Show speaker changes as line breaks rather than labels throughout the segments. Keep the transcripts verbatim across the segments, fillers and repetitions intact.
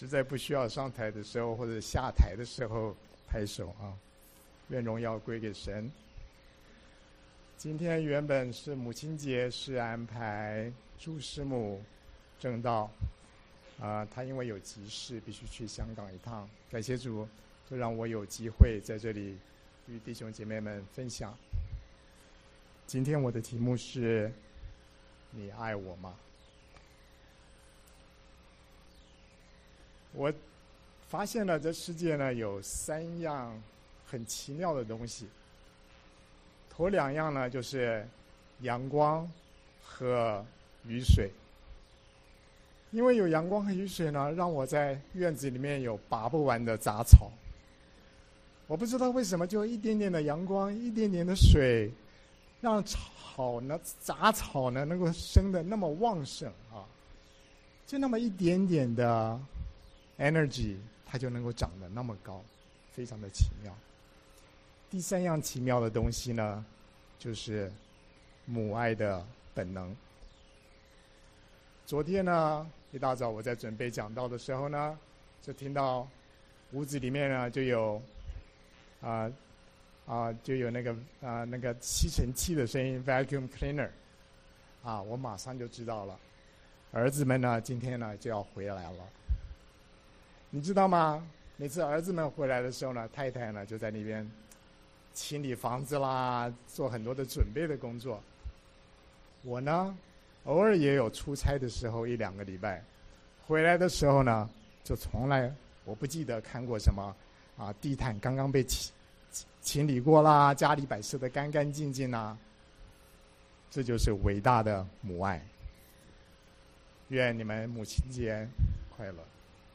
实在不需要上台的时候或者下台的时候拍手啊，愿荣耀归给神。今天原本是母亲节，是安排朱师母正道啊，她因为有急事必须去香港一趟，感谢主，就让我有机会在这里与弟兄姐妹们分享。今天我的题目是：你爱我吗？我发现了这世界呢有三样很奇妙的东西。头两样呢就是阳光和雨水。因为有阳光和雨水呢，让我在院子里面有拔不完的杂草。我不知道为什么，就一点点的阳光，一点点的水，让草呢、杂草呢能够生得那么旺盛啊！就那么一点点的 energy， 它就能够长得那么高，非常的奇妙。第三样奇妙的东西呢，就是母爱的本能。昨天呢，一大早我在准备讲道的时候呢，就听到屋子里面呢就有啊啊、呃、就有那个啊、呃、那个吸尘器的声音 vacuum cleaner 啊，我马上就知道了，儿子们呢今天呢就要回来了。你知道吗？每次儿子们回来的时候呢，太太呢就在那边清理房子啦，做很多的准备的工作。我呢偶尔也有出差的时候，一两个礼拜回来的时候呢，就从来我不记得看过什么啊，地毯刚刚被清清理过啦，家里摆设的干干净净啦。这就是伟大的母爱。愿你们母亲节快乐。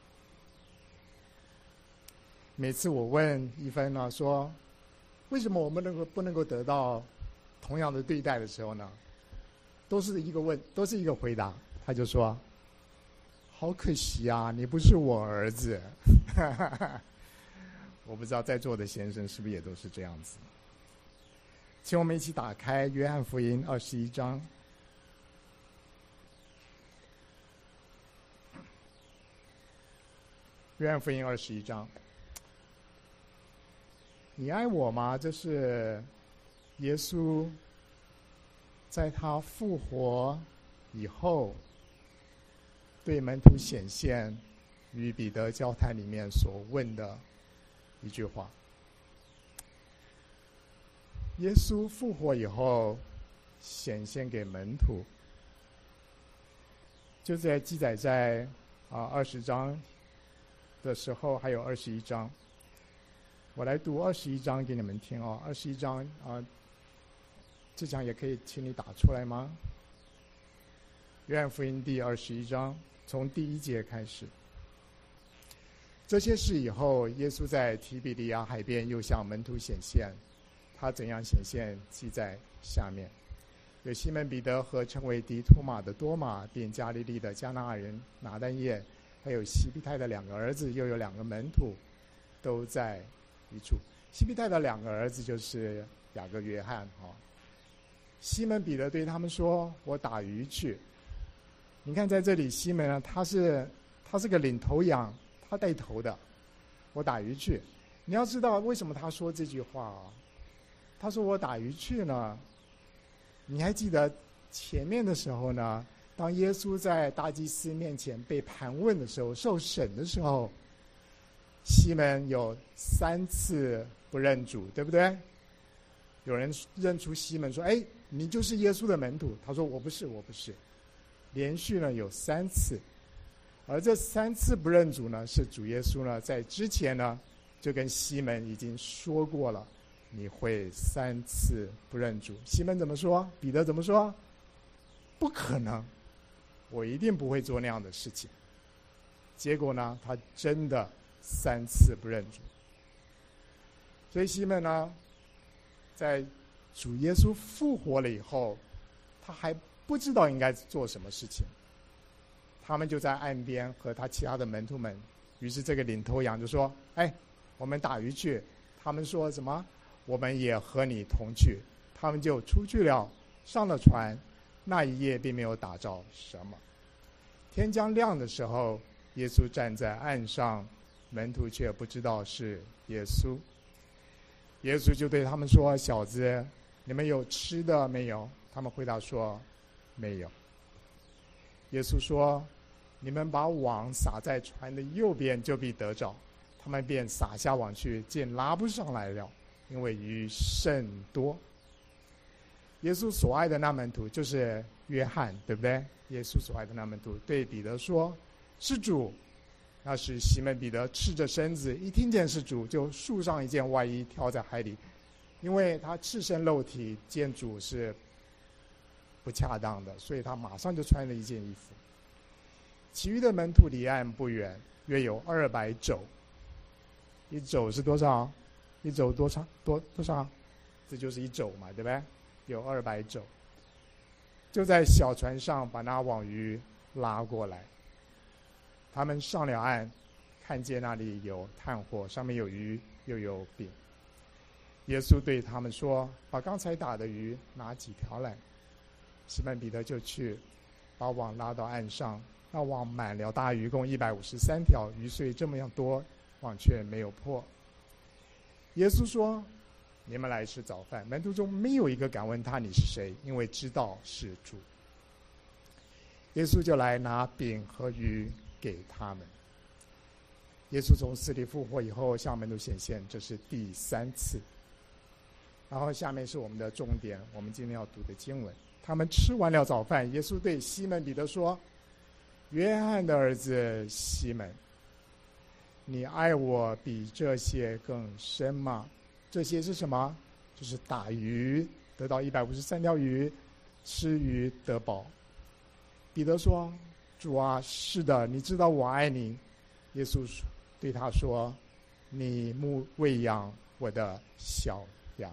每次我问一芬呢说，为什么我们能够不能够得到同样的对待的时候呢，都是一个问，都是一个回答。他就说：“好可惜啊，你不是我儿子。”我不知道在座的先生是不是也都是这样子。请我们一起打开约翰福音二十一章。约翰福音二十一章。你爱我吗？这是耶稣在他复活以后对门徒显现与彼得交谈里面所问的一句话。耶稣复活以后显现给门徒，就在记载在啊二十章的时候，还有二十一章。我来读二十一章给你们听哦。二十一章啊，这讲也可以请你打出来吗？约翰福音第二十一章，从第一节开始。这些事以后，耶稣在提比利亚海边又向门徒显现。他怎样显现，记在下面。有西门彼得和称为迪图马的多马，并加利利的加拿尔人拿但业，还有西庇太的两个儿子，又有两个门徒，都在一处。西庇太的两个儿子就是雅各、约翰啊。西门彼得对他们说：“我打鱼去。”你看在这里，西门啊，他是他是个领头羊，他带头的。我打鱼去。你要知道为什么他说这句话啊？他说我打鱼去呢。你还记得前面的时候呢？当耶稣在大祭司面前被盘问的时候，受审的时候，西门有三次不认主，对不对？有人认出西门说：“哎，你就是耶稣的门徒。”他说：“我不是，我不是。”连续呢有三次，而这三次不认主呢，是主耶稣呢在之前呢就跟西门已经说过了，你会三次不认主。西门怎么说？彼得怎么说？不可能，我一定不会做那样的事情。结果呢，他真的三次不认主。所以西门呢，在主耶稣复活了以后，他还不知道应该做什么事情。他们就在岸边和他其他的门徒们，于是这个领头羊就说：“哎，我们打鱼去。”他们说什么？我们也和你同去。他们就出去了，上了船。那一夜并没有打着什么。天将亮的时候， 耶稣站在岸上，门徒却不知道是耶稣。耶稣就对他们说：小子，你们有吃的没有？他们回答说：没有。耶稣说：你们把网撒在船的右边，就必得着。他们便撒下网去，见拉不上来了，因为鱼甚多。耶稣所爱的那门徒就是约翰，对不对？耶稣所爱的那门徒对彼得说：是主。那时西门彼得赤着身子，一听见是主，就束上一件外衣，跳在海里，因为他赤身露体见主是不恰当的，所以他马上就穿了一件衣服。其余的门徒离岸不远，约有二百肘。一肘是多少？一肘多长？多多少？这就是一肘嘛，对不对？有二百肘。就在小船上把那网鱼拉过来。他们上了岸，看见那里有炭火，上面有鱼，又有饼。耶稣对他们说：把刚才打的鱼拿几条来。西门彼得就去，把网拉到岸上，那网满了大鱼，共一百五十三条，鱼虽这么样多，网却没有破。耶稣说：你们来吃早饭。门徒中没有一个敢问他你是谁，因为知道是主。耶稣就来拿饼和鱼给他们。耶稣从死里复活以后向门徒显现，这是第三次。然后下面是我们的重点，我们今天要读的经文。他们吃完了早饭，耶稣对西门彼得说：约翰的儿子西门，你爱我比这些更深吗？这些是什么？就是打鱼得到一百五十三条鱼，吃鱼得饱。彼得说：主啊，是的，你知道我爱你。耶稣对他说：你牧喂养我的小羊。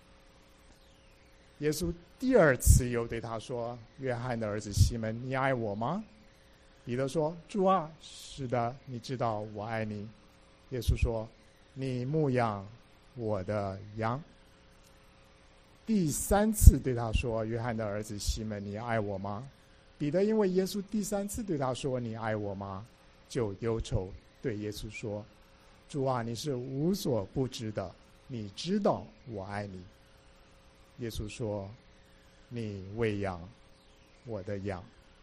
耶稣第二次又对他说：约翰的儿子西门，你爱我吗？彼得说：主啊，是的，你知道我爱你。耶稣说：你牧养我的羊。第三次对他说：约翰的儿子西门，你爱我吗？彼得因为耶稣第三次对他说：你爱我吗？就忧愁，对耶稣说：主啊，你是无所不知的，你知道我爱你。耶稣说：你喂养我的羊。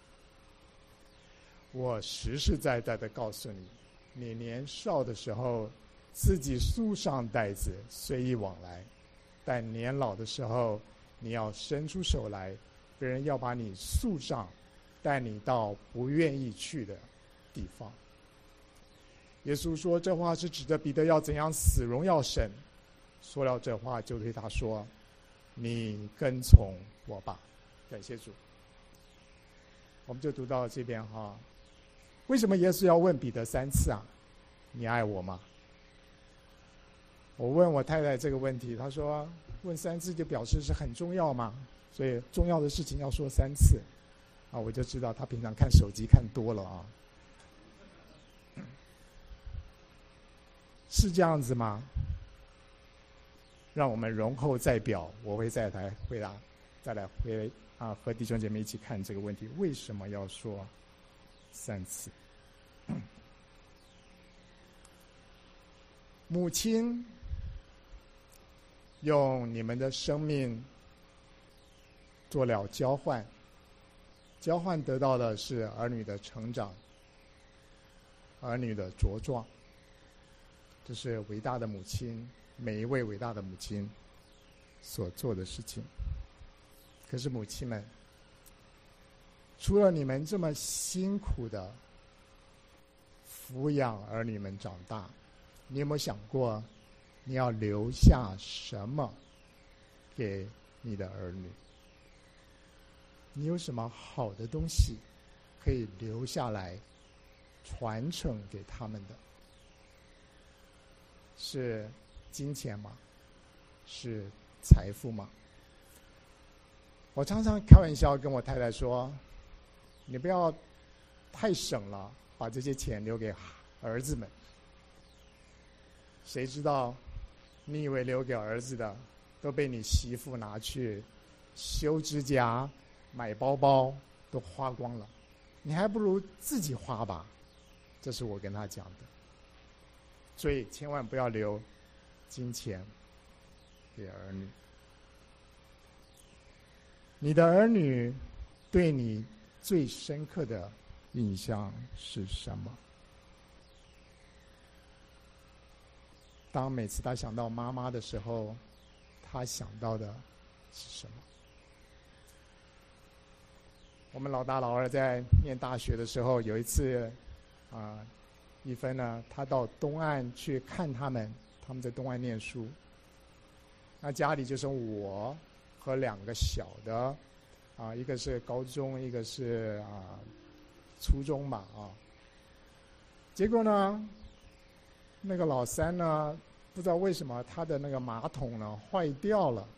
我实实在在的告诉你，你年少的时候自己束上带子，随意往来，但年老的时候你要伸出手来，别人要把你束上，带你到不愿意去的地方。耶稣说这话是指着彼得要怎样死荣耀神。说了这话，就对他说：你跟从我吧。感谢主。我们就读到这边哈。为什么耶稣要问彼得三次啊？你爱我吗？我问我太太这个问题，她说问三次就表示是很重要嘛，所以重要的事情要说三次啊，我就知道她平常看手机看多了啊。是这样子吗？让我们容后再表，我会再来回答，再来回啊，和弟兄姐妹一起看这个问题，为什么要说三次？母亲用你们的生命做了交换，交换得到的是儿女的成长，儿女的茁壮。这是伟大的母亲，每一位伟大的母亲所做的事情。可是母亲们，除了你们这么辛苦的抚养儿女们长大，你有没有想过你要留下什么给你的儿女？你有什么好的东西可以留下来传承给他们的？是金钱吗？是财富吗？我常常开玩笑跟我太太说，你不要太省了，把这些钱留给儿子们。谁知道你以为留给儿子的都被你媳妇拿去修指甲、买包包都花光了，你还不如自己花吧。 这是我跟他讲的。所以千万不要留金钱给儿女。你的儿女对你最深刻的印象是什么？当每次他想到妈妈的时候，他想到的是什么？我们老大老二在念大学的时候，有一次啊，一芬呢，他到东岸去看他们，他们在东岸念书。那家里就剩我和两个小的，啊，一个是高中，一个是啊初中吧，啊。结果呢，那个老三呢，不知道为什么他的那个马桶呢坏掉了，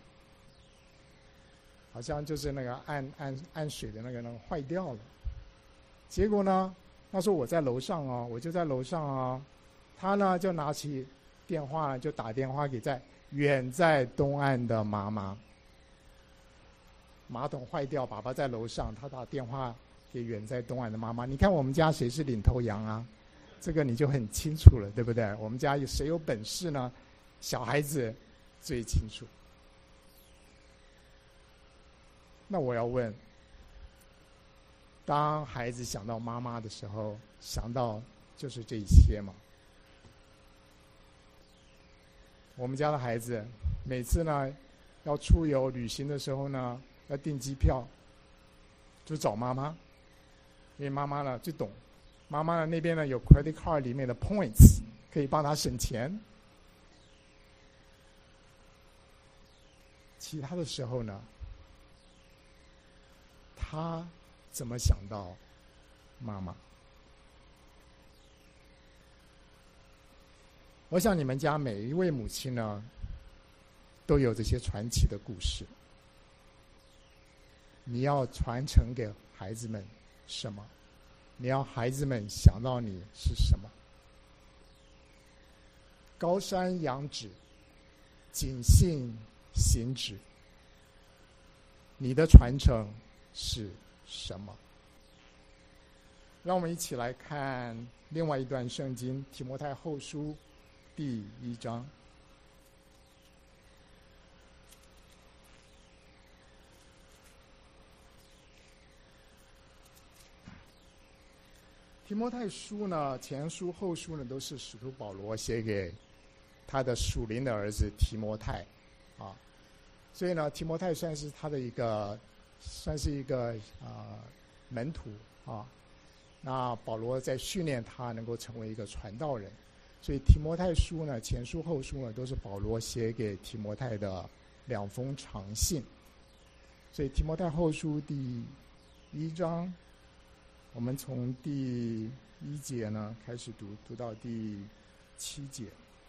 好像就是那个按按按水的那个那个坏掉了。结果呢，那时候我在楼上啊，我就在楼上啊，他呢就拿起电话就打电话给在远在东岸的妈妈。马桶坏掉，爸爸在楼上，他打电话给远在东岸的妈妈。你看我们家谁是领头羊啊？这个你就很清楚了，对不对？我们家有谁有本事呢？小孩子最清楚。那我要问，当孩子想到妈妈的时候，想到就是这些吗？我们家的孩子每次呢要出游旅行的时候呢，要订机票，就找妈妈，因为妈妈呢最懂。妈妈呢那边呢有 credit card 里面的 points 可以帮他省钱。其他的时候呢，他怎么想到妈妈？我想你们家每一位母亲呢，都有这些传奇的故事。你要传承给孩子们什么？你要孩子们想到你是什么？高山仰止，谨信行止。你的传承是什么？让我们一起来看另外一段圣经，提摩太后书第一章。提摩太书呢，前书后书呢，都是使徒保罗写给他的属灵的儿子提摩太，啊，所以呢，提摩太算是他的一个，算是一个啊、呃、门徒啊。那保罗在训练他能够成为一个传道人，所以提摩太书呢，前书后书呢，都是保罗写给提摩太的两封长信。所以提摩太后书第一章，我们从第一节呢开始读，读到第七节。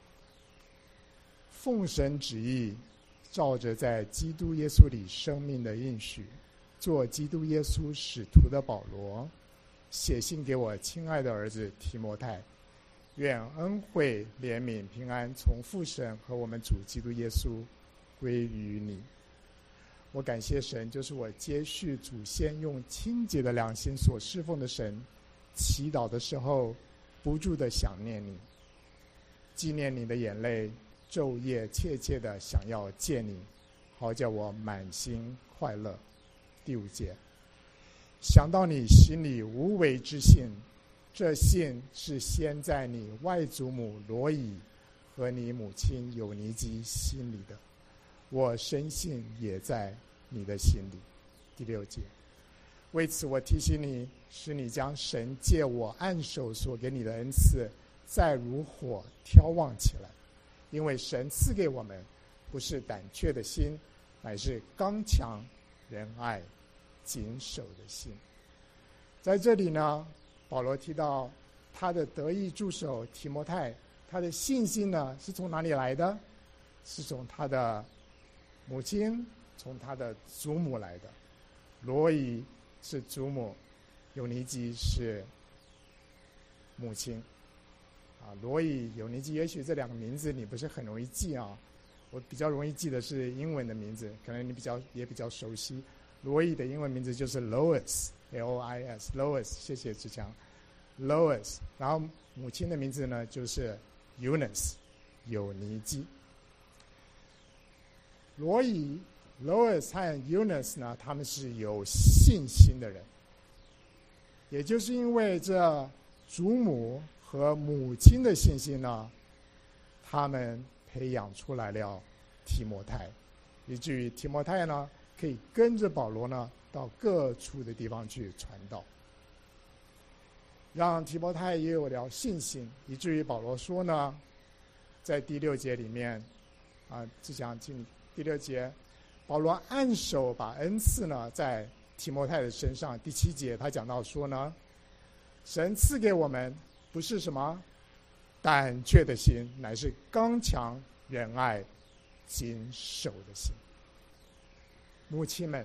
奉神旨意，照着在基督耶稣里生命的应许，做基督耶稣使徒的保罗，写信给我亲爱的儿子提摩太，愿恩惠、怜悯、平安从父神和我们主基督耶稣归于你。我感谢神，就是我接续祖先用清洁的良心所侍奉的神，祈祷的时候不住的想念你，纪念你的眼泪，昼夜切切的想要见你，好叫我满心快乐。第五节，想到你心里无为之信，这信是先在你外祖母罗以和你母亲友尼基心里的，我深信也在你的心里。第六节，为此我提醒你，使你将神借我按手所给你的恩赐再如火挑旺起来，因为神赐给我们不是胆怯的心，乃是刚强、仁爱、谨守的心。在这里呢，保罗提到他的得意助手提摩太，他的信心呢是从哪里来的？是从他的母亲，从他的祖母来的。罗以是祖母，友尼基是母亲。啊，罗以、友尼基，也许这两个名字你不是很容易记啊。我比较容易记的是英文的名字，可能你比较也比较熟悉。罗以的英文名字就是 Lois，L O I S， Lois， 谢谢志强。 Lois， 然后母亲的名字呢就是 Eunice， 有尼基。罗以 Lois 和 Eunice 呢，他们是有信心的人，也就是因为这祖母和母亲的信心呢，他们培养出来了提摩太，以至于提摩太呢可以跟着保罗呢到各处的地方去传道，让提摩太也有了信心，以至于保罗说呢，在第六节里面啊，只想进第六节，保罗按手把恩赐呢在提摩太的身上。第七节他讲到说呢，神赐给我们不是什么胆怯的心，乃是刚强仁爱谨守的心。母亲们，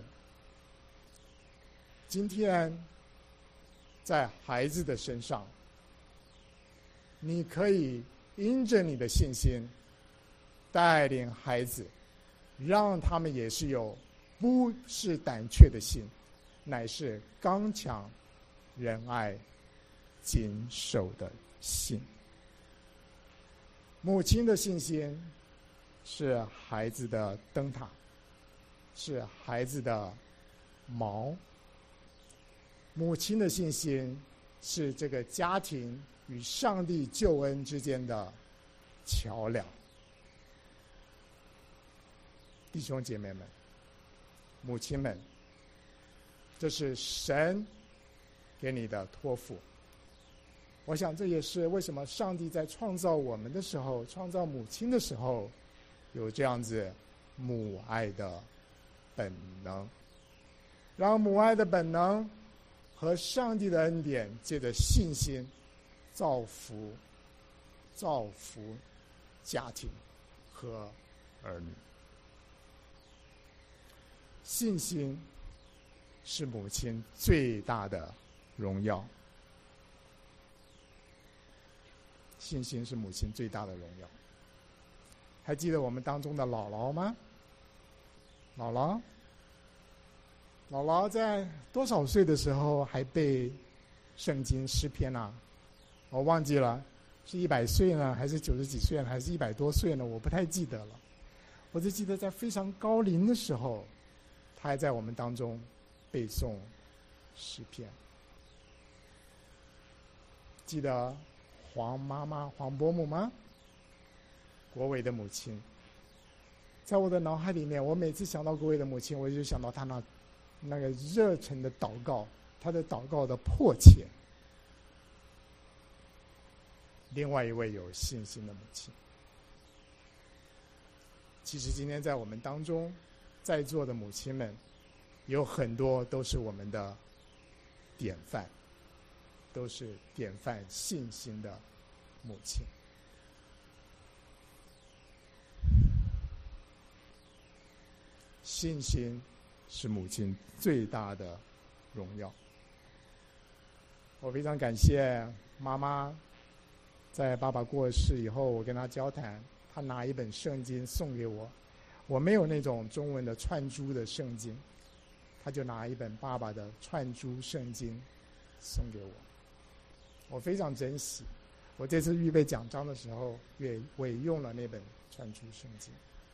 今天在孩子的身上，你可以因着你的信心带领孩子，让他们也是有不是胆怯的心，乃是刚强仁爱谨守的心。母亲的信心是孩子的灯塔，是孩子的锚。母亲的信心是这个家庭与上帝救恩之间的桥梁。弟兄姐妹们，母亲们，这是神给你的托付。我想这也是为什么上帝在创造我们的时候，创造母亲的时候，有这样子母爱的本能，让母爱的本能和上帝的恩典借着信心造福造福家庭和儿女。信心是母亲最大的荣耀，信心是母亲最大的荣耀。还记得我们当中的姥姥吗？姥姥姥姥在多少岁的时候还背圣经诗篇啊？我忘记了，是一百岁呢，还是九十几岁呢，还是一百多岁呢？我不太记得了。我只记得在非常高龄的时候，他还在我们当中背诵诗篇。记得黄妈妈、黄伯母吗？国伟的母亲。在我的脑海里面，我每次想到国伟的母亲，我就想到她那那个热忱的祷告，她的祷告的迫切。另外一位有信心的母亲。其实今天在我们当中在座的母亲们，有很多都是我们的典范，都是典范信心的母亲。信心是母亲最大的荣耀。我非常感谢妈妈，在爸爸过世以后，我跟他交谈，他拿一本圣经送给我，我没有那种中文的串珠的圣经，他就拿一本爸爸的串珠圣经送给我，我非常珍惜。我这次预备讲章的时候，也我也用了那本串珠圣经。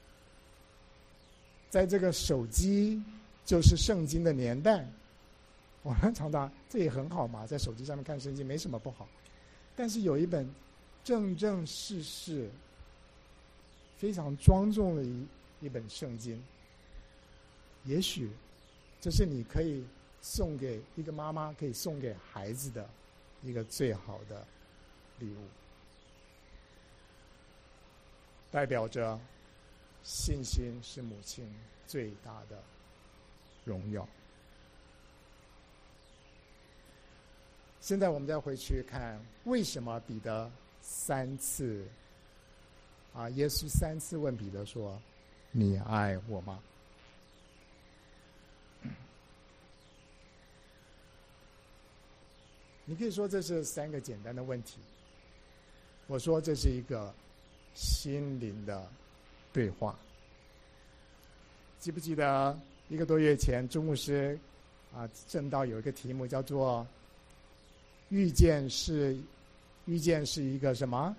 在这个手机就是圣经的年代，我们常常这也很好嘛，在手机上面看圣经没什么不好。但是有一本正正式式、非常庄重的一一本圣经，也许这是你可以送给一个妈妈，可以送给孩子的一个最好的礼物，代表着信心是母亲最大的荣耀。现在我们再回去看，为什么彼得三次啊，耶稣三次问彼得说：“你爱我吗？”你可以说这是三个简单的问题，我说这是一个心灵的对话。记不记得一个多月前，朱牧师啊正道有一个题目叫做遇见是遇见是一个什么？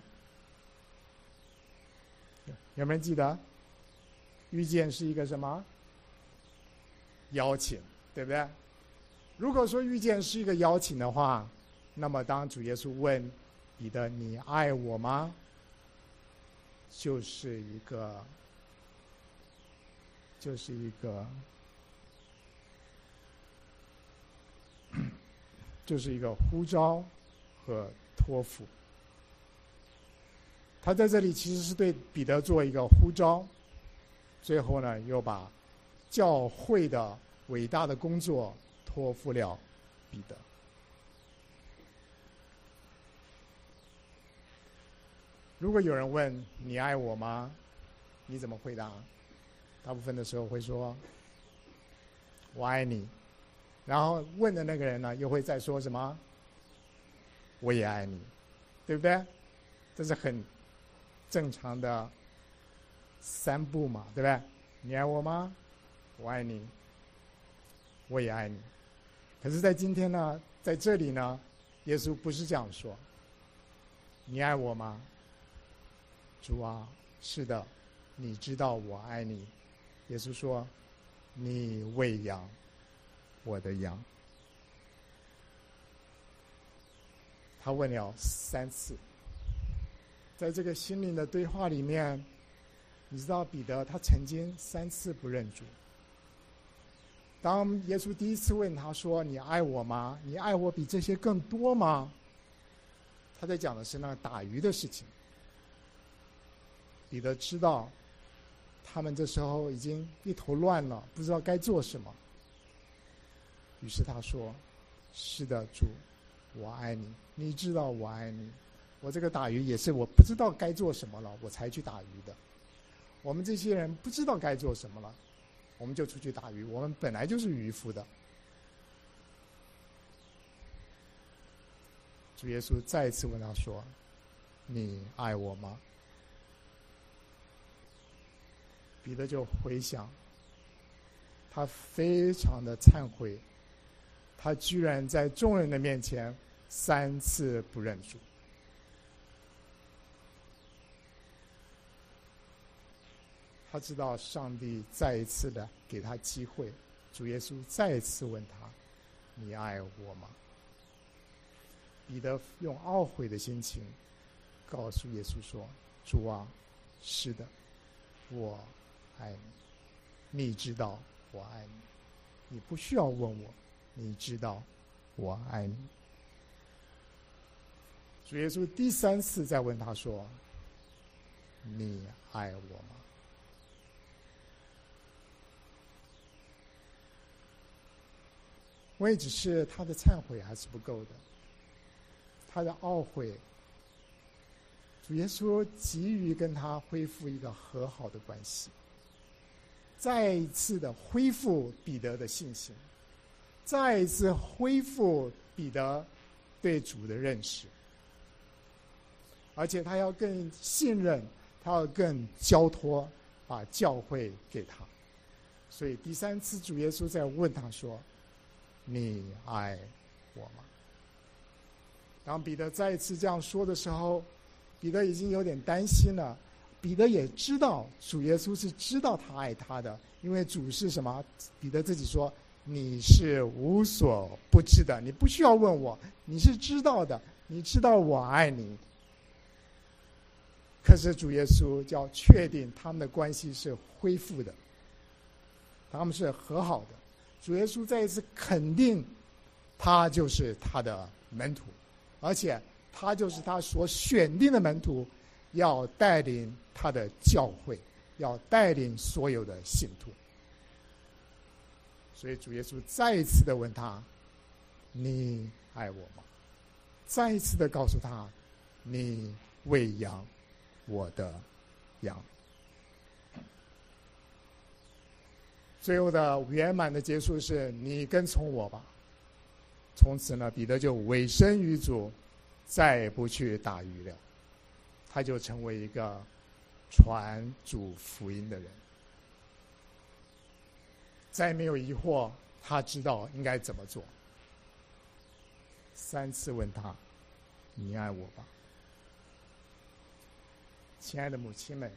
有没有人记得？遇见是一个什么？邀请，对不对？如果说遇见是一个邀请的话，那么当主耶稣问彼得：“你爱我吗？”就是一个，就是一个，就是一个呼召和托付。他在这里其实是对彼得做一个呼召，最后呢，又把教会的伟大的工作托付了彼得。如果有人问你爱我吗？你怎么回答？大部分的时候会说我爱你，然后问的那个人呢，又会再说什么？我也爱你，对不对？这是很正常的三步嘛，对不对？你爱我吗？我爱你，我也爱你。可是在今天呢，在这里呢，耶稣不是这样说。你爱我吗？主啊，是的，你知道我爱你。耶稣说，你喂养我的羊。他问了三次。在这个心灵的对话里面，你知道彼得他曾经三次不认主。当耶稣第一次问他说：“你爱我吗？你爱我比这些更多吗？”他在讲的是那个打鱼的事情。彼得知道他们这时候已经一头乱了，不知道该做什么。于是他说：“是的，主，我爱你，你知道我爱你。我这个打鱼也是我不知道该做什么了，我才去打鱼的。我们这些人不知道该做什么了，我们就出去打鱼。我们本来就是渔夫的。”主耶稣再一次问他说：“你爱我吗？”彼得就回想，他非常的忏悔，他居然在众人的面前三次不认主。他知道上帝再一次的给他机会，主耶稣再一次问他：“你爱我吗？”彼得用懊悔的心情告诉耶稣说：“主啊，是的，我爱你，你知道我爱你，你不需要问我，你知道我爱你。”主耶稣第三次再问他说：“你爱我吗？”为只是他的忏悔还是不够的，他的懊悔，主耶稣急于跟他恢复一个和好的关系，再一次的恢复彼得的信心，再一次恢复彼得对主的认识，而且他要更信任，他要更交托，把教会给他。所以第三次主耶稣在问他说：“你爱我吗？”当彼得再一次这样说的时候，彼得已经有点担心了。彼得也知道主耶稣是知道他爱他的，因为主是什么？彼得自己说：“你是无所不知的，你不需要问我，你是知道的，你知道我爱你。”可是主耶稣就要确定他们的关系是恢复的，他们是和好的。主耶稣再一次肯定他就是他的门徒，而且他就是他所选定的门徒，要带领他的教会，要带领所有的信徒。所以主耶稣再一次的问他：“你爱我吗？”再一次的告诉他：“你喂养我的羊。”最后的圆满的结束是：“你跟从我吧。”从此呢，彼得就委身于主，再也不去打鱼了，他就成为一个传主福音的人，再没有疑惑，他知道应该怎么做。 三次问他：“你爱我吧？”亲爱的母亲们，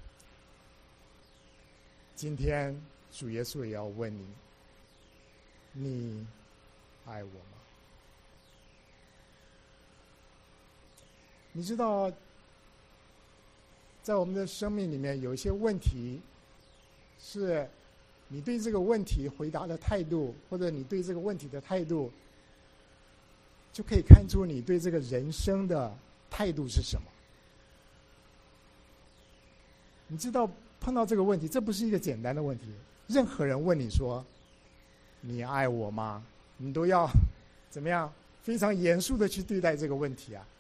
今天主耶稣也要问你：你爱我吗？你知道，在我们的生命里面有一些问题，是你对这个问题回答的态度，或者你对这个问题的态度，就可以看出你对这个人生的态度是什么。你知道，碰到这个问题，这不是一个简单的问题。任何人问你说：“你爱我吗？”你都要怎么样？非常严肃的去对待这个问题啊。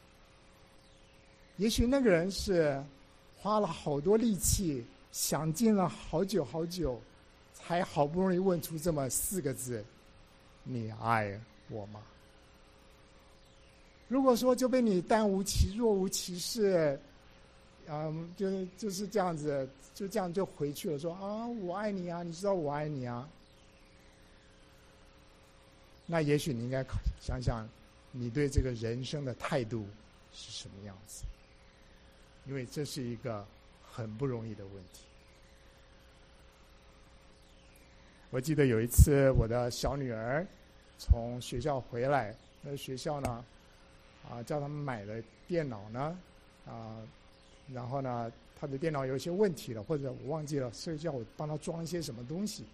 也许那个人是花了好多力气，想尽了好久好久，才好不容易问出这么四个字：“你爱我吗？”如果说就被你淡无其若无其事，嗯，就就是这样子，就这样就回去了，说啊，我爱你啊，你知道我爱你啊。那也许你应该想想，你对这个人生的态度是什么样子？因为这是一个很不容易的问题。我记得有一次，我的小女儿从学校回来，那学校呢，啊，叫他们买的电脑呢，啊。然后呢，他的电脑有一些问题了，或者我忘记了，所以叫我帮他装一些什么东西。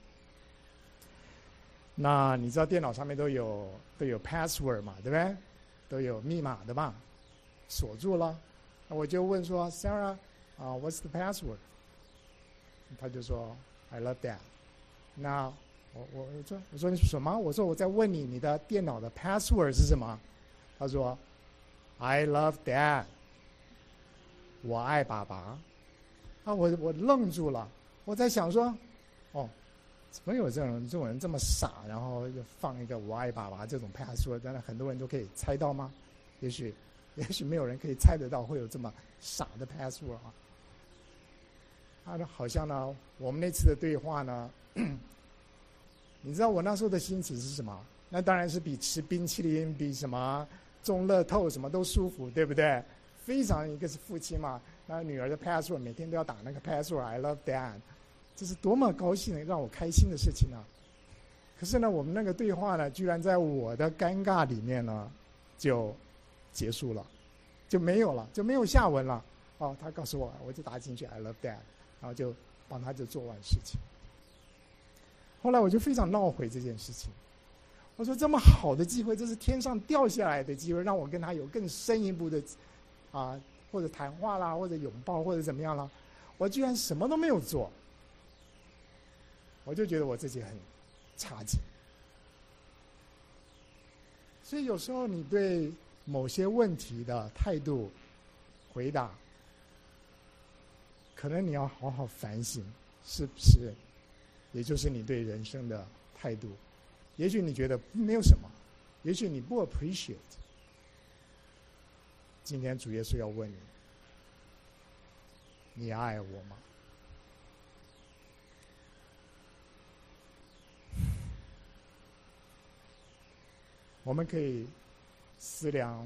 那你知道电脑上面都有都有 password 嘛，对不对？都有密码的嘛，锁住了。那我就问说 ，Sarah， 啊、uh, ，What's the password？ 他就说 ，I love Dad。那我我我说我说你什么？我说我在问你，你的电脑的 password 是什么？他说 ，I love Dad。我爱爸爸，啊，我我愣住了，我在想说，哦，怎么有这种这种人这么傻，然后就放一个我爱爸爸这种 password， 真的很多人都可以猜到吗？也许，也许没有人可以猜得到会有这么傻的 password 啊。啊，好像呢，我们那次的对话呢，你知道我那时候的心情是什么？那当然是比吃冰淇淋、比什么中乐透什么都舒服，对不对？非常，一个是父亲嘛，那女儿的 password 每天都要打那个 password I love Dad， 这是多么高兴的让我开心的事情啊！可是呢，我们那个对话呢，居然在我的尴尬里面呢，就结束了，就没有了，就没有下文了。哦，他告诉我，我就打进去 I love Dad， 然后就帮他就做完事情。后来我就非常懊悔这件事情，我说这么好的机会，这是天上掉下来的机会，让我跟他有更深一步的。啊，或者谈话啦，或者拥抱，或者怎么样啦，我居然什么都没有做，我就觉得我自己很差劲。所以有时候你对某些问题的态度回答，可能你要好好反省，是不是？也就是你对人生的态度。也许你觉得没有什么，也许你不 appreciate。今天主耶稣要问你：你爱我吗？我们可以思量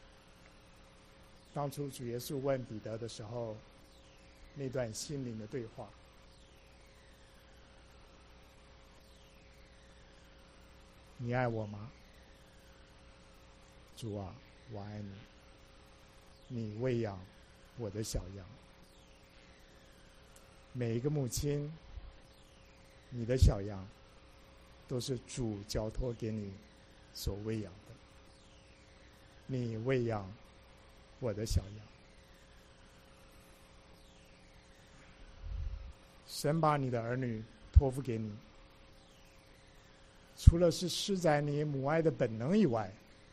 当初主耶稣问彼得的时候那段心灵的对话。你爱我吗？主啊，我爱你。你喂养我的小羊。每一个母亲，你的小羊都是主交托给你所喂养的。你喂养我的小羊。神把你的儿女托付给你，除了是施展你母爱的本能以外，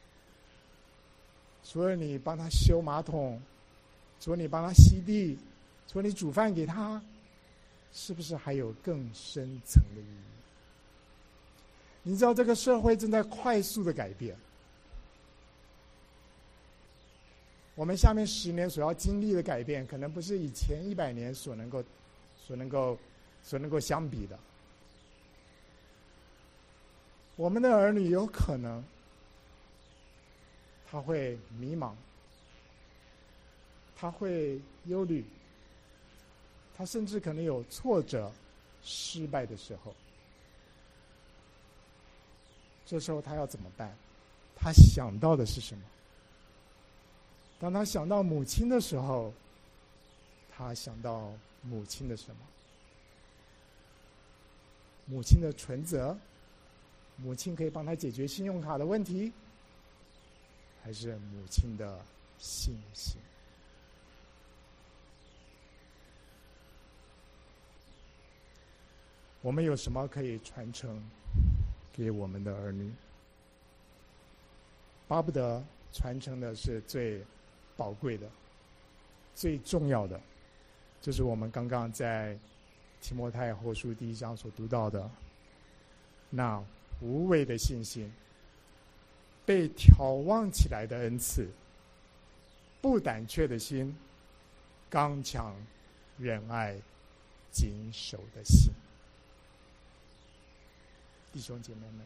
除了你帮他修马桶，除了你帮他吸地，除了你煮饭给他，是不是还有更深层的意义？你知道这个社会正在快速的改变，我们下面十年所要经历的改变，可能不是以前一百年所能够、所能够、所能够相比的。我们的儿女有可能他会迷茫，他会忧虑，他甚至可能有挫折、失败的时候。这时候他要怎么办？他想到的是什么？当他想到母亲的时候，他想到母亲的什么？母亲的存折，母亲可以帮他解决信用卡的问题，还是母亲的信心？我们有什么可以传承给我们的儿女？巴不得传承的是最宝贵的、最重要的，就是我们刚刚在提摩太后书第一章所读到的那无畏的信心，被眺望起来的恩赐，不胆怯的心，刚强忍爱谨守的心。弟兄姐妹们，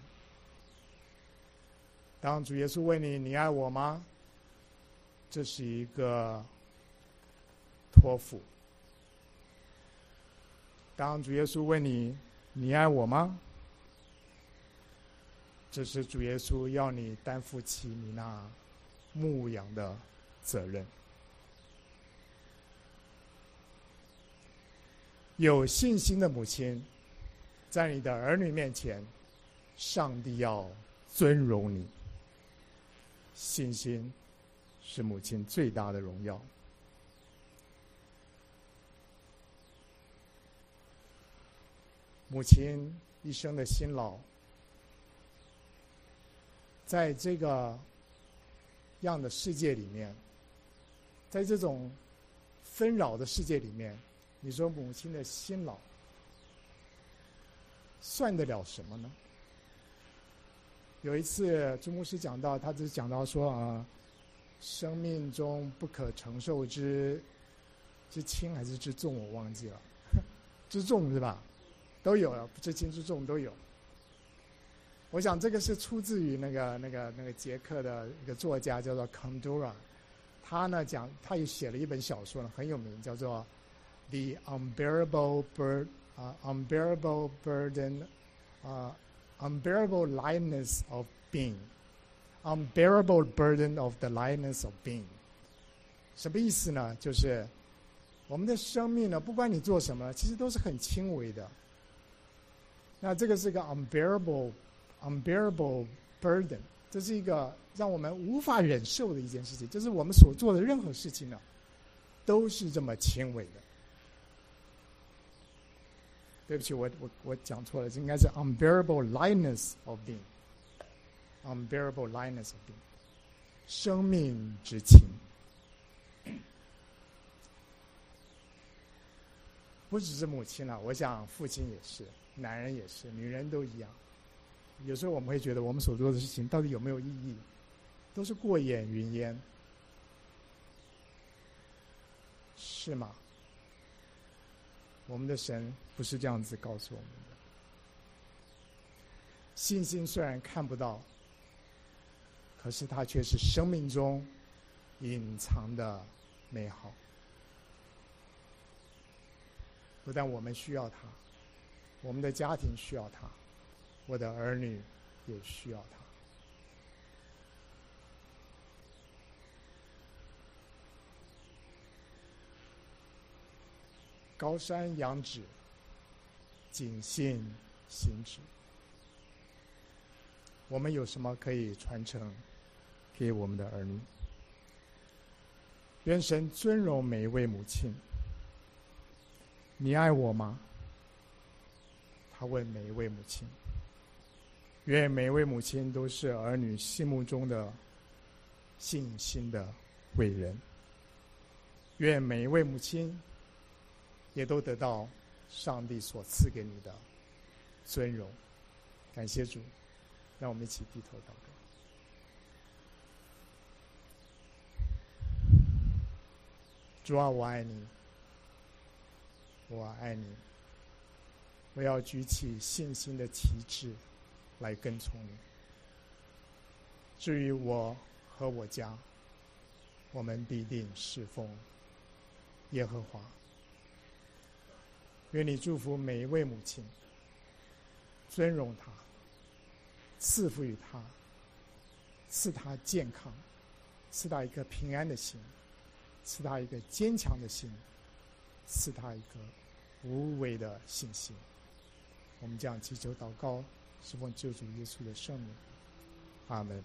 当主耶稣问你你爱我吗？这是一个托付。当主耶稣问你你爱我吗？这是主耶稣要你担负起你那牧养的责任。有信心的母亲，在你的儿女面前，上帝要尊荣你。信心是母亲最大的荣耀。母亲一生的辛劳，在这个样的世界里面，在这种纷扰的世界里面，你说母亲的辛劳算得了什么呢？有一次朱牧师讲到，他只讲到说啊，生命中不可承受之之轻还是之重，我忘记了，之重是吧？都有了，之轻之重都有。我想这个是出自于那个那个那个捷克的一个作家叫做 Kundera， 他呢讲，他也写了一本小说呢，很有名，叫做 The Unbearable Bur 啊、uh, Unbearable Burden 啊、uh, Unbearable Lightness of Being Unbearable Burden of the Lightness of Being。 什么意思呢？就是我们的生命呢，不管你做什么，其实都是很轻微的。那这个是个 unbearable unbearable burden， 这是一个让我们无法忍受的一件事情，就是我们所做的任何事情呢，都是这么轻微的。对不起，我我我讲错了，这应该是 unbearable lightness of being unbearable lightness of being， 生命之轻。不只是母亲了，我想父亲也是，男人也是，女人都一样。有时候我们会觉得我们所做的事情到底有没有意义，都是过眼云烟，是吗？我们的神不是这样子告诉我们的。信心虽然看不到，可是它却是生命中隐藏的美好。不但我们需要它，我们的家庭需要它，我的儿女也需要它。高山仰止，谨信行止。我们有什么可以传承给我们的儿女？愿神尊荣每一位母亲。你爱我吗？他问每一位母亲。愿每一位母亲都是儿女心目中的信心的伟人。愿每一位母亲也都得到上帝所赐给你的尊荣。感谢主，让我们一起低头祷告。主啊，我爱你，我爱你，我要举起信心的旗帜来跟从你。至于我和我家，我们必定侍奉耶和华。愿你祝福每一位母亲，尊荣她，赐福于她，赐她健康，赐她一个平安的心，赐她一个坚强的心，赐她一个无畏的信心。我们这样祈求祷告，是奉救主耶稣的圣名，阿门。